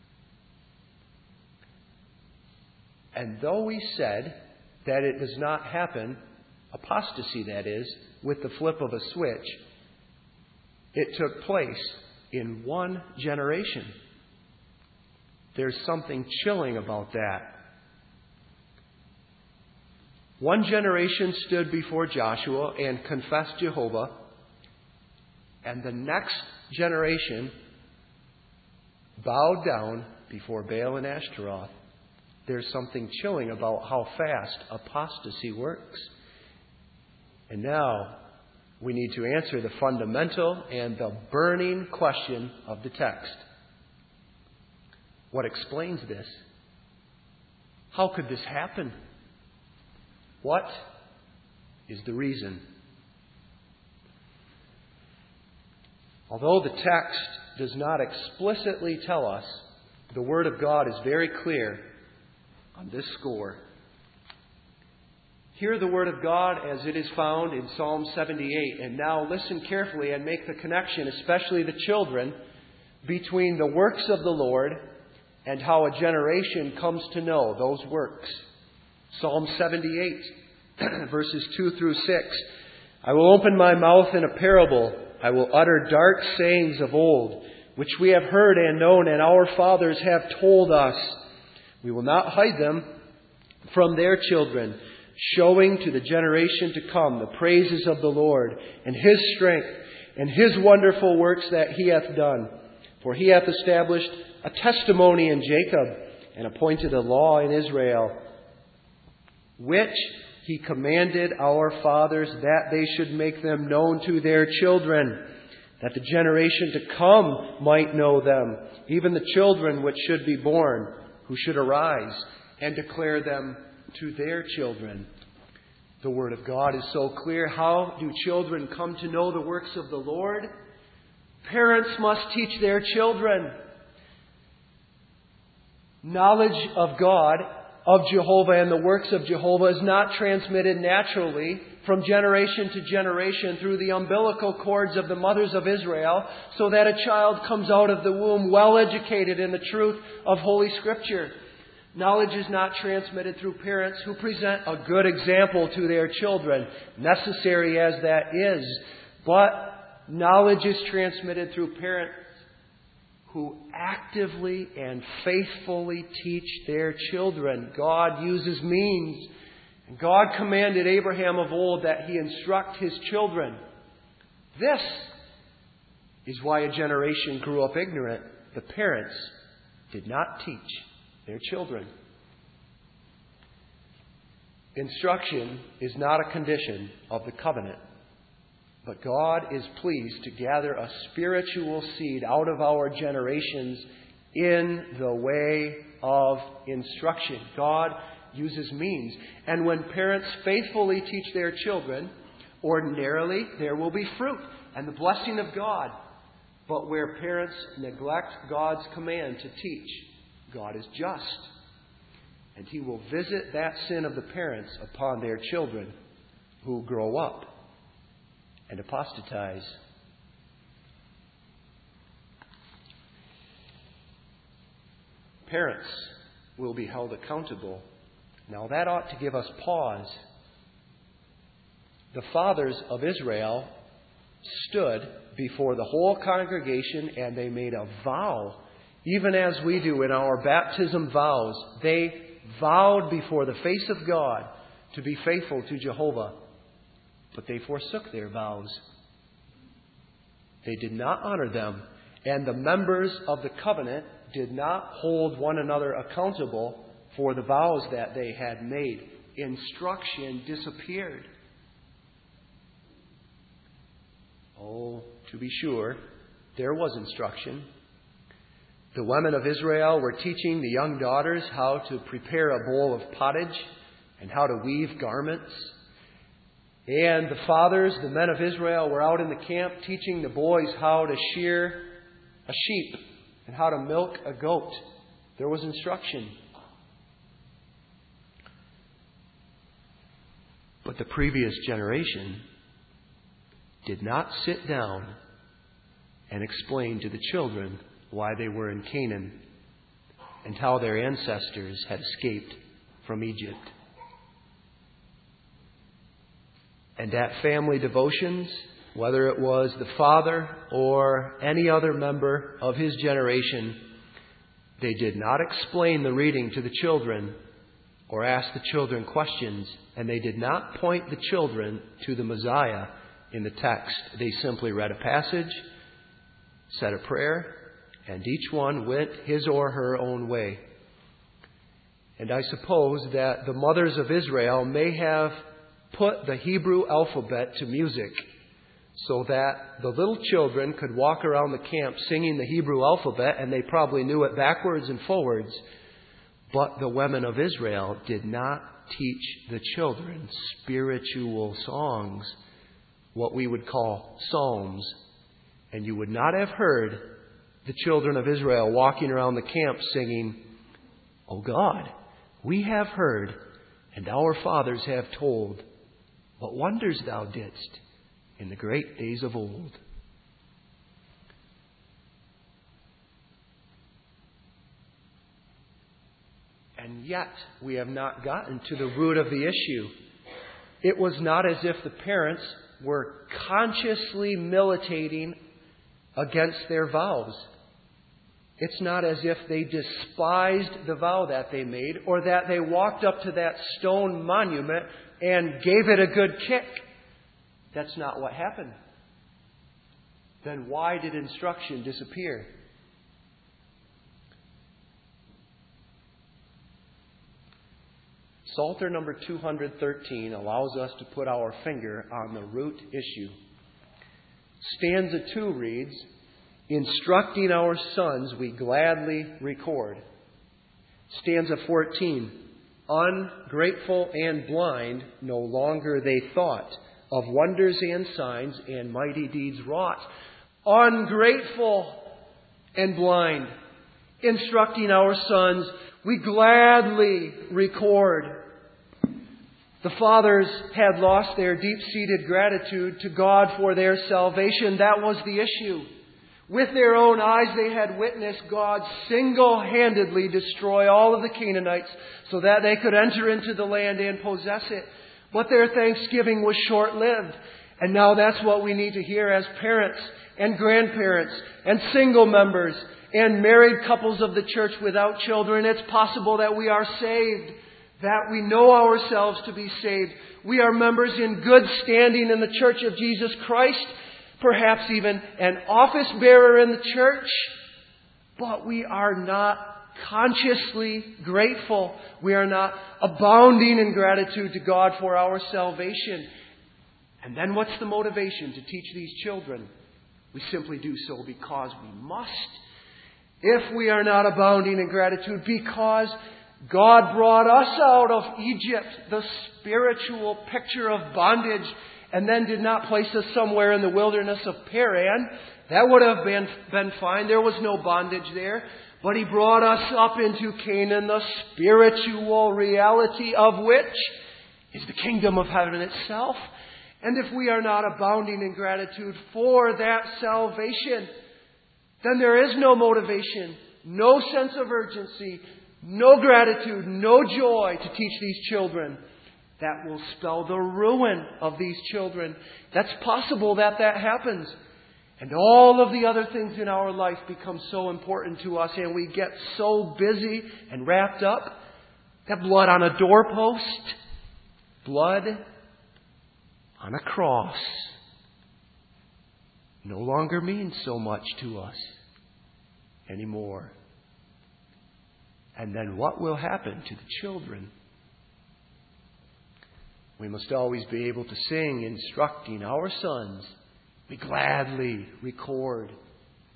And though we said that it does not happen, apostasy that is, with the flip of a switch, it took place in one generation. There's something chilling about that. One generation stood before Joshua and confessed Jehovah, and the next generation bowed down before Baal and Ashtaroth. There's something chilling about how fast apostasy works. And now we need to answer the fundamental and the burning question of the text. What explains this? How could this happen? What is the reason? Although the text does not explicitly tell us, the Word of God is very clear on this score. Hear the Word of God as it is found in Psalm seventy-eight. And now listen carefully and make the connection, especially the children, between the works of the Lord and how a generation comes to know those works. Psalm seventy-eight, verses two through six. I will open my mouth in a parable. I will utter dark sayings of old, which we have heard and known, and our fathers have told us. We will not hide them from their children, showing to the generation to come the praises of the Lord and His strength and His wonderful works that He hath done. For He hath established a testimony in Jacob and appointed a law in Israel, which He commanded our fathers that they should make them known to their children, that the generation to come might know them, even the children which should be born, who should arise and declare them to their children. The Word of God is so clear. How do children come to know the works of the Lord? Parents must teach their children. Knowledge of God, of Jehovah and the works of Jehovah is not transmitted naturally from generation to generation through the umbilical cords of the mothers of Israel, so that a child comes out of the womb well educated in the truth of Holy Scripture. Knowledge is not transmitted through parents who present a good example to their children, necessary as that is. But knowledge is transmitted through parents who actively and faithfully teach their children. God uses means. And God commanded Abraham of old that he instruct his children. This is why a generation grew up ignorant. The parents did not teach their children. Instruction is not a condition of the covenant, but God is pleased to gather a spiritual seed out of our generations in the way of instruction. God uses means. And when parents faithfully teach their children, ordinarily there will be fruit and the blessing of God. But where parents neglect God's command to teach, God is just, and He will visit that sin of the parents upon their children who grow up and apostatize. Parents will be held accountable. Now that ought to give us pause. The fathers of Israel stood before the whole congregation and they made a vow. Even as we do in our baptism vows, they vowed before the face of God to be faithful to Jehovah. But they forsook their vows. They did not honor them. And the members of the covenant did not hold one another accountable for the vows that they had made. Instruction disappeared. Oh, to be sure, there was instruction. The women of Israel were teaching the young daughters how to prepare a bowl of pottage and how to weave garments. And the fathers, the men of Israel, were out in the camp teaching the boys how to shear a sheep and how to milk a goat. There was instruction. But the previous generation did not sit down and explain to the children why they were in Canaan and how their ancestors had escaped from Egypt. And at family devotions, whether it was the father or any other member of his generation, they did not explain the reading to the children or ask the children questions, and they did not point the children to the Messiah in the text. They simply read a passage, said a prayer, and each one went his or her own way. And I suppose that the mothers of Israel may have put the Hebrew alphabet to music so that the little children could walk around the camp singing the Hebrew alphabet, and they probably knew it backwards and forwards. But the women of Israel did not teach the children spiritual songs, what we would call psalms. And you would not have heard the children of Israel walking around the camp singing, "O God, we have heard, and our fathers have told, what wonders thou didst in the great days of old." And yet, we have not gotten to the root of the issue. It was not as if the parents were consciously militating against their vows. It's not as if they despised the vow that they made, or that they walked up to that stone monument and gave it a good kick. That's not what happened. Then why did instruction disappear? Psalter number two hundred thirteen allows us to put our finger on the root issue. Stanza two reads, "Instructing our sons we gladly record." Stanza fourteen, "Ungrateful and blind no longer they thought of wonders and signs and mighty deeds wrought." Ungrateful and blind. Instructing our sons we gladly record. The fathers had lost their deep-seated gratitude to God for their salvation. That was the issue. With their own eyes, they had witnessed God single-handedly destroy all of the Canaanites so that they could enter into the land and possess it. But their thanksgiving was short-lived. And now that's what we need to hear as parents and grandparents and single members and married couples of the church without children. It's possible that we are saved, that we know ourselves to be saved. We are members in good standing in the Church of Jesus Christ, perhaps even an office bearer in the church, but we are not consciously grateful. We are not abounding in gratitude to God for our salvation. And then what's the motivation to teach these children? We simply do so because we must. If we are not abounding in gratitude because God brought us out of Egypt, the spiritual picture of bondage, and then did not place us somewhere in the wilderness of Paran, that would have been, been fine. There was no bondage there. But He brought us up into Canaan, the spiritual reality of which is the kingdom of heaven itself. And if we are not abounding in gratitude for that salvation, then there is no motivation, no sense of urgency, no gratitude, no joy to teach these children. That will spell the ruin of these children. That's possible that that happens. And all of the other things in our life become so important to us, and we get so busy and wrapped up. That blood on a doorpost, blood on a cross, no longer means so much to us anymore. And then what will happen to the children? We must always be able to sing, instructing our sons. We gladly record.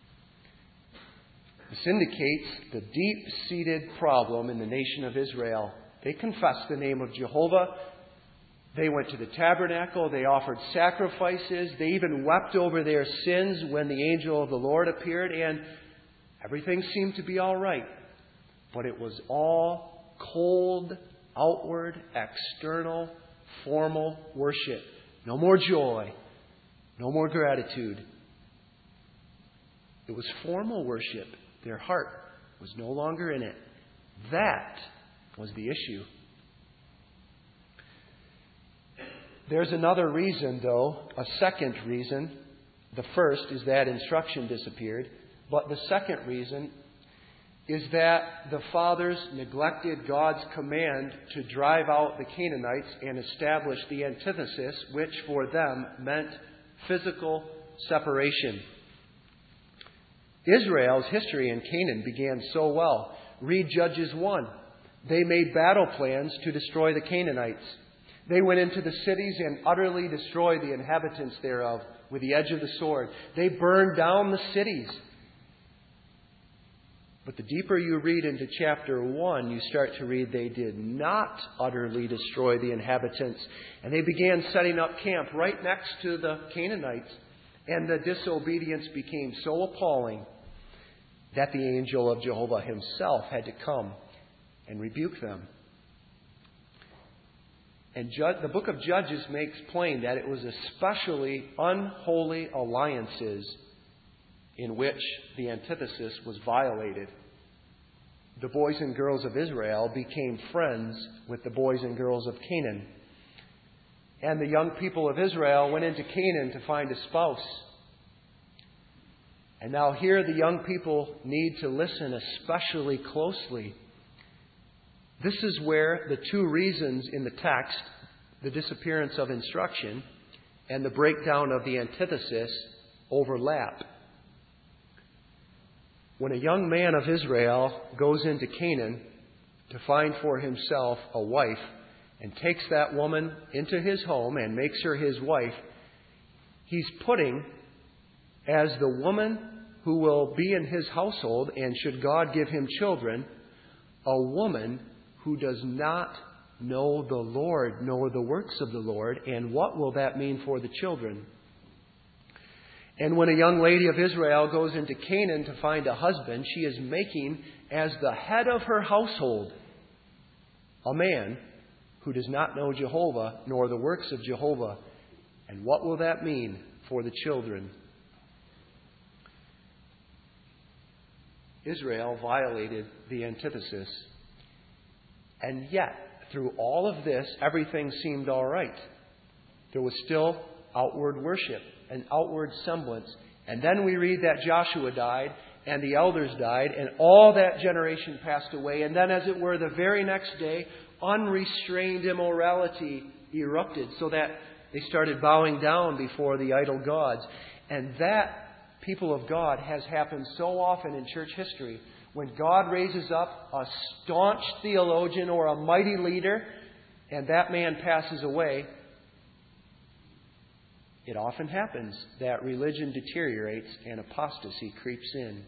This indicates the deep-seated problem in the nation of Israel. They confessed the name of Jehovah. They went to the tabernacle. They offered sacrifices. They even wept over their sins when the angel of the Lord appeared, and everything seemed to be all right. But it was all cold, outward, external, formal worship. No more joy. No more gratitude. It was formal worship. Their heart was no longer in it. That was the issue. There's another reason, though, a second reason. The first is that instruction disappeared. But the second reason is that the fathers neglected God's command to drive out the Canaanites and establish the antithesis, which for them meant physical separation. Israel's history in Canaan began so well. Read Judges one. They made battle plans to destroy the Canaanites. They went into the cities and utterly destroyed the inhabitants thereof with the edge of the sword. They burned down the cities. But the deeper you read into chapter one, you start to read they did not utterly destroy the inhabitants. And they began setting up camp right next to the Canaanites. And the disobedience became so appalling that the angel of Jehovah himself had to come and rebuke them. And the book of Judges makes plain that it was especially unholy alliances in which the antithesis was violated. The boys and girls of Israel became friends with the boys and girls of Canaan. And the young people of Israel went into Canaan to find a spouse. And now here the young people need to listen especially closely. This is where the two reasons in the text, the disappearance of instruction and the breakdown of the antithesis, overlap. When a young man of Israel goes into Canaan to find for himself a wife and takes that woman into his home and makes her his wife, he's putting as the woman who will be in his household, and should God give him children, a woman who does not know the Lord, nor the works of the Lord. And what will that mean for the children? And when a young lady of Israel goes into Canaan to find a husband, she is making as the head of her household a man who does not know Jehovah, nor the works of Jehovah. And what will that mean for the children? Israel violated the antithesis. And yet, through all of this, everything seemed all right. There was still outward worship, an outward semblance. And then we read that Joshua died, and the elders died, and all that generation passed away. And then, as it were, the very next day, unrestrained immorality erupted, so that they started bowing down before the idol gods. And that, people of God, has happened so often in church history. When God raises up a staunch theologian or a mighty leader, and that man passes away, it often happens that religion deteriorates and apostasy creeps in.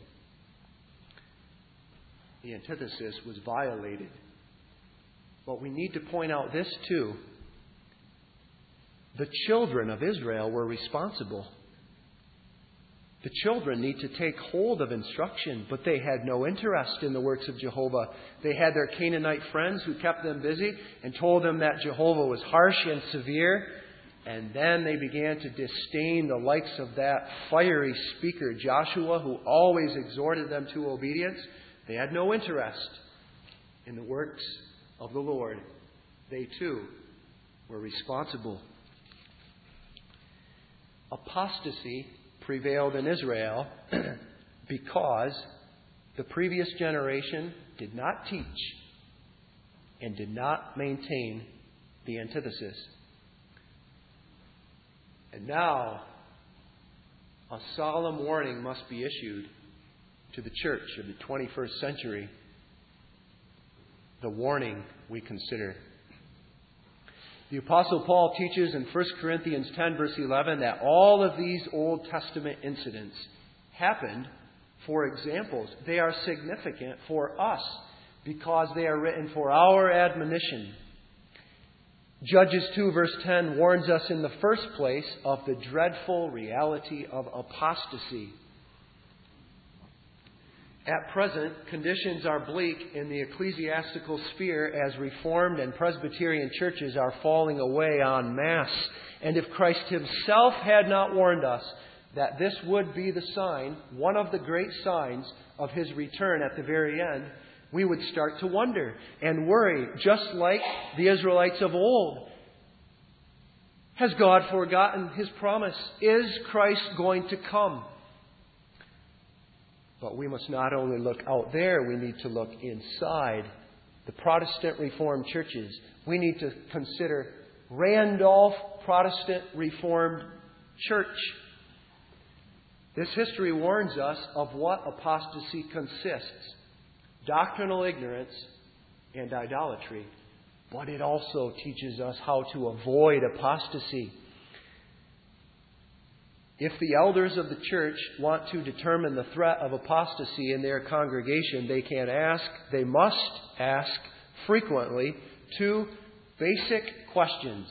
The antithesis was violated. But we need to point out this too. The children of Israel were responsible. The children need to take hold of instruction, but they had no interest in the works of Jehovah. They had their Canaanite friends who kept them busy and told them that Jehovah was harsh and severe. And then they began to disdain the likes of that fiery speaker, Joshua, who always exhorted them to obedience. They had no interest in the works of the Lord. They too were responsible. Apostasy prevailed in Israel because the previous generation did not teach and did not maintain the antithesis. And now, a solemn warning must be issued to the church of the twenty-first century. The warning we consider. The Apostle Paul teaches in First Corinthians ten, verse eleven, that all of these Old Testament incidents happened for examples. They are significant for us because they are written for our admonition. Judges two verse ten warns us in the first place of the dreadful reality of apostasy. At present, conditions are bleak in the ecclesiastical sphere as Reformed and Presbyterian churches are falling away en masse. And if Christ himself had not warned us that this would be the sign, one of the great signs of his return at the very end, we would start to wonder and worry, just like the Israelites of old. Has God forgotten his promise? Is Christ going to come? But we must not only look out there, we need to look inside the Protestant Reformed churches. We need to consider Randolph Protestant Reformed Church. This history warns us of what apostasy consists: doctrinal ignorance and idolatry. But it also teaches us how to avoid apostasy. If the elders of the church want to determine the threat of apostasy in their congregation, they can ask, they must ask frequently two basic questions.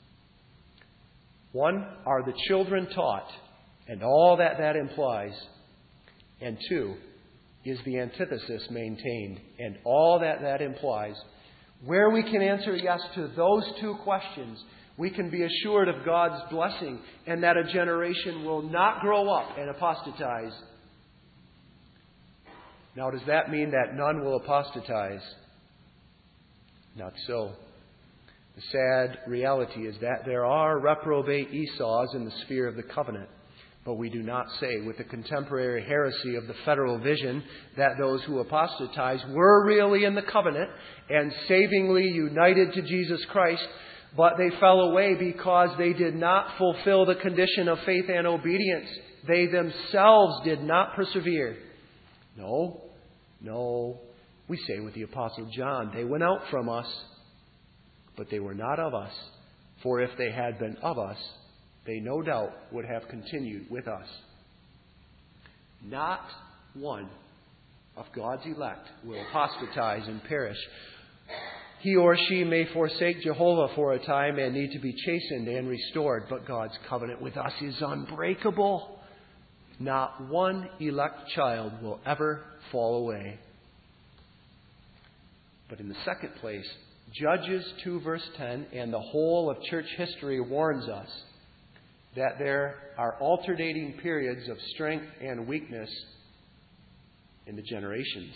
One, are the children taught, and all that that implies? And two, is the antithesis maintained, and all that that implies? Where we can answer yes to those two questions, we can be assured of God's blessing and that a generation will not grow up and apostatize. Now, does that mean that none will apostatize? Not so. The sad reality is that there are reprobate Esau's in the sphere of the covenant. But we do not say with the contemporary heresy of the federal vision that those who apostatize were really in the covenant and savingly united to Jesus Christ, but they fell away because they did not fulfill the condition of faith and obedience. They themselves did not persevere. No, no. We say with the Apostle John, they went out from us, but they were not of us. For if they had been of us, they no doubt would have continued with us. Not one of God's elect will apostatize and perish. He or she may forsake Jehovah for a time and need to be chastened and restored, but God's covenant with us is unbreakable. Not one elect child will ever fall away. But in the second place, Judges two verse ten and the whole of church history warns us that there are alternating periods of strength and weakness in the generations.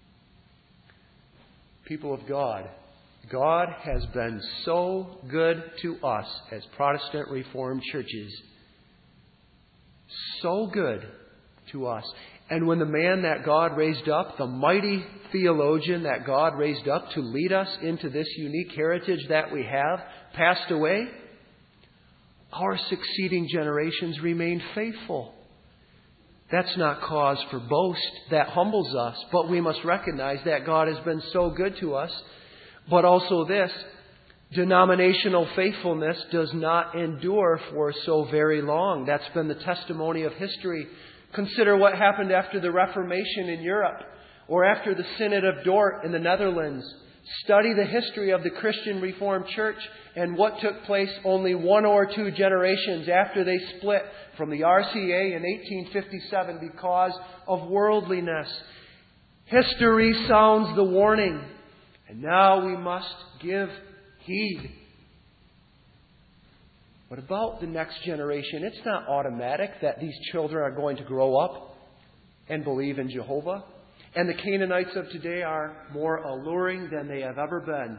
People of God, God has been so good to us as Protestant Reformed churches. So good to us. And when the man that God raised up, the mighty theologian that God raised up to lead us into this unique heritage that we have, passed away, our succeeding generations remained faithful. That's not cause for boast. That humbles us. But we must recognize that God has been so good to us. But also this, denominational faithfulness does not endure for so very long. That's been the testimony of history. Consider what happened after the Reformation in Europe, or after the Synod of Dort in the Netherlands. Study the history of the Christian Reformed Church and what took place only one or two generations after they split from the R C A in eighteen fifty-seven because of worldliness. History sounds the warning, and now we must give heed. What about the next generation? It's not automatic that these children are going to grow up and believe in Jehovah. And the Canaanites of today are more alluring than they have ever been.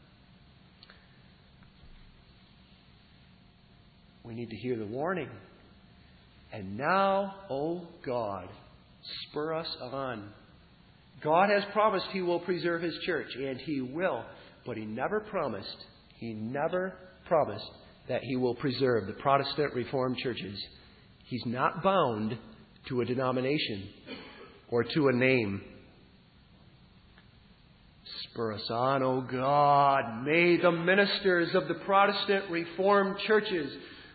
We need to hear the warning. And now, oh God, spur us on. God has promised He will preserve His church, and He will. But He never promised, He never promised that He will preserve the Protestant Reformed churches. He's not bound to a denomination or to a name. Spur us on, O God. May the ministers of the Protestant Reformed churches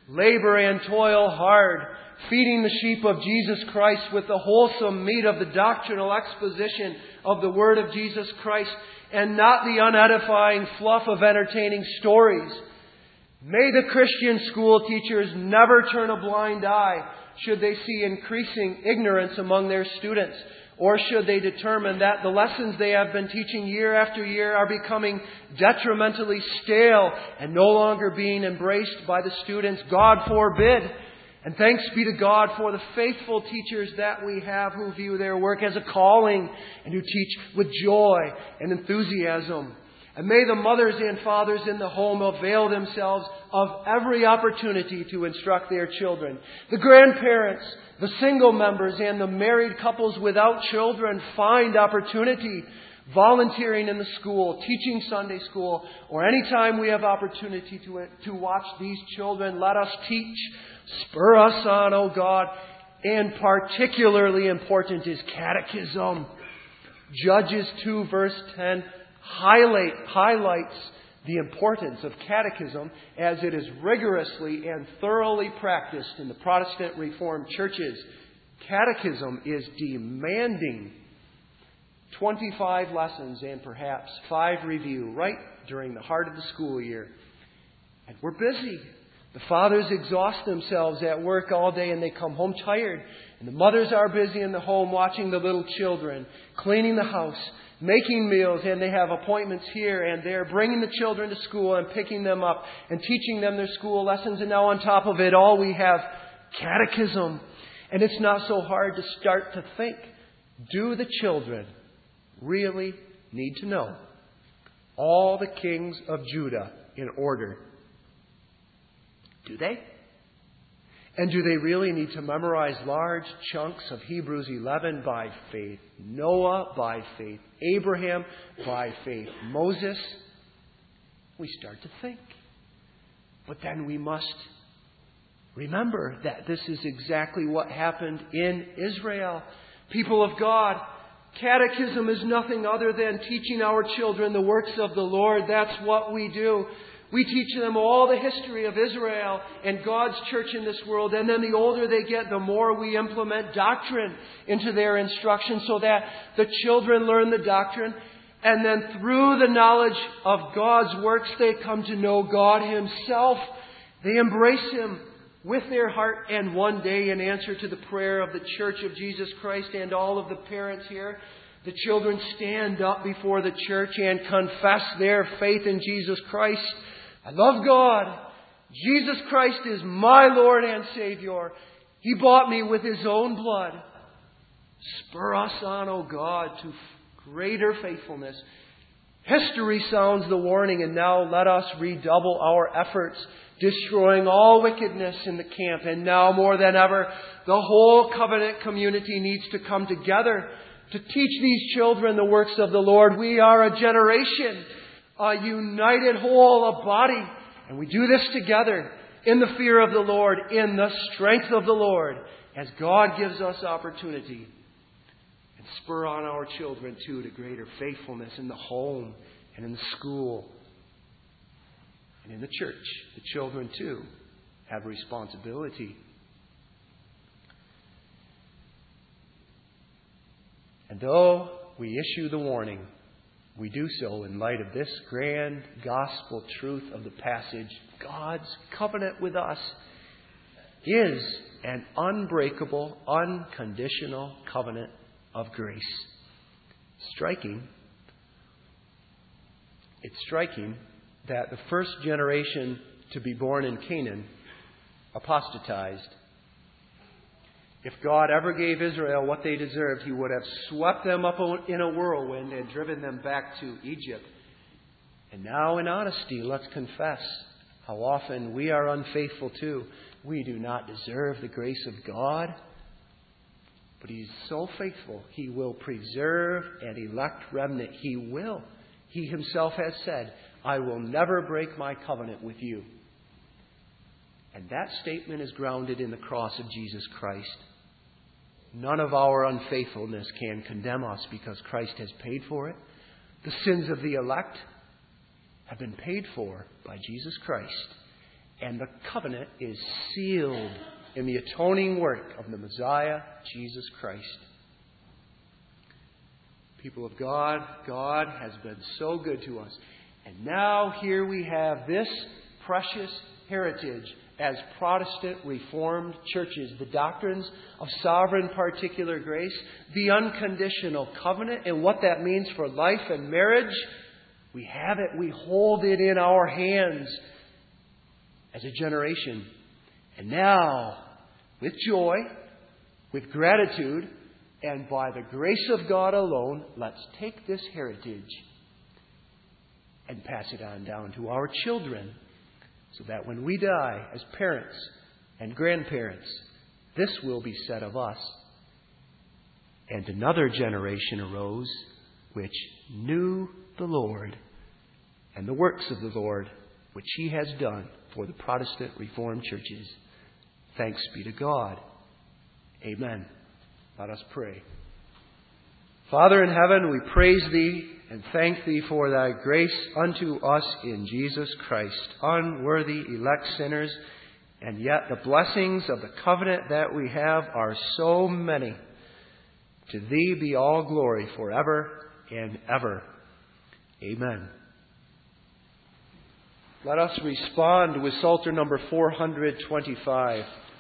labor and toil hard, feeding the sheep of Jesus Christ with the wholesome meat of the doctrinal exposition of the Word of Jesus Christ, and not the unedifying fluff of entertaining stories. May the Christian school teachers never turn a blind eye should they see increasing ignorance among their students, or should they determine that the lessons they have been teaching year after year are becoming detrimentally stale and no longer being embraced by the students. God forbid. And thanks be to God for the faithful teachers that we have who view their work as a calling and who teach with joy and enthusiasm. And may the mothers and fathers in the home avail themselves of every opportunity to instruct their children. The grandparents, the single members, and the married couples without children find opportunity volunteering in the school, teaching Sunday school, or any time we have opportunity to, to watch these children. Let us teach. Spur us on, O God. And particularly important is catechism. Judges two verse ten highlight, highlights the importance of catechism as it is rigorously and thoroughly practiced in the Protestant Reformed churches. Catechism is demanding twenty-five lessons and perhaps five review right during the heart of the school year. And we're busy. The fathers exhaust themselves at work all day and they come home tired. And the mothers are busy in the home watching the little children, cleaning the house, making meals, and they have appointments here and there, bringing the children to school and picking them up and teaching them their school lessons. And now on top of it all, we have catechism. And it's not so hard to start to think, do the children really need to know all the kings of Judah in order? Do they? And do they really need to memorize large chunks of Hebrews eleven by faith? Noah by faith. Abraham by faith. Moses? We start to think. But then we must remember that this is exactly what happened in Israel. People of God, catechism is nothing other than teaching our children the works of the Lord. That's what we do. We teach them all the history of Israel and God's church in this world. And then the older they get, the more we implement doctrine into their instruction so that the children learn the doctrine. And then through the knowledge of God's works, they come to know God Himself. They embrace Him with their heart. And one day, in answer to the prayer of the Church of Jesus Christ and all of the parents here, the children stand up before the church and confess their faith in Jesus Christ. I love God. Jesus Christ is my Lord and Savior. He bought me with His own blood. Spur us on, O God, to greater faithfulness. History sounds the warning, and now let us redouble our efforts, destroying all wickedness in the camp. And now more than ever, the whole covenant community needs to come together to teach these children the works of the Lord. We are a generation, a united whole, a body. And we do this together in the fear of the Lord, in the strength of the Lord, as God gives us opportunity. And spur on our children, too, to greater faithfulness in the home and in the school and in the church. The children, too, have responsibility. And though we issue the warning, we do so in light of this grand gospel truth of the passage. God's covenant with us is an unbreakable, unconditional covenant of grace. Striking. It's striking that the first generation to be born in Canaan apostatized. If God ever gave Israel what they deserved, He would have swept them up in a whirlwind and driven them back to Egypt. And now, in honesty, let's confess how often we are unfaithful too. We do not deserve the grace of God. But He's so faithful, He will preserve and elect remnant. He will. He Himself has said, I will never break my covenant with you. And that statement is grounded in the cross of Jesus Christ. None of our unfaithfulness can condemn us because Christ has paid for it. The sins of the elect have been paid for by Jesus Christ. And the covenant is sealed in the atoning work of the Messiah, Jesus Christ. People of God, God has been so good to us. And now here we have this precious heritage as Protestant Reformed churches. The doctrines of sovereign particular grace, the unconditional covenant, and what that means for life and marriage. We have it. We hold it in our hands as a generation. And now, with joy, with gratitude, and by the grace of God alone, let's take this heritage and pass it on down to our children, so that when we die as parents and grandparents, this will be said of us. And another generation arose which knew the Lord and the works of the Lord, which He has done for the Protestant Reformed churches. Thanks be to God. Amen. Let us pray. Father in heaven, we praise Thee and thank Thee for Thy grace unto us in Jesus Christ, unworthy elect sinners, and yet the blessings of the covenant that we have are so many. To Thee be all glory forever and ever. Amen. Let us respond with Psalter number four hundred twenty-five.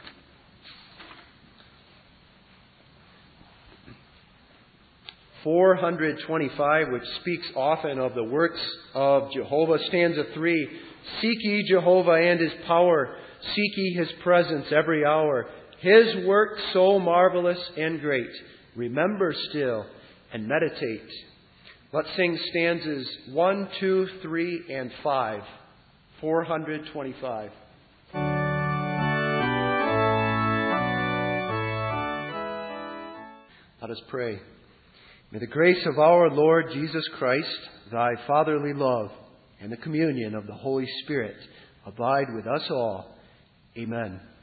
four hundred twenty-five, which speaks often of the works of Jehovah. Stanza three. Seek ye Jehovah and His power. Seek ye His presence every hour. His work so marvelous and great. Remember still and meditate. Let's sing stanzas one, two, three, and five. four hundred twenty-five. Let us pray. May the grace of our Lord Jesus Christ, Thy fatherly love, and the communion of the Holy Spirit abide with us all. Amen.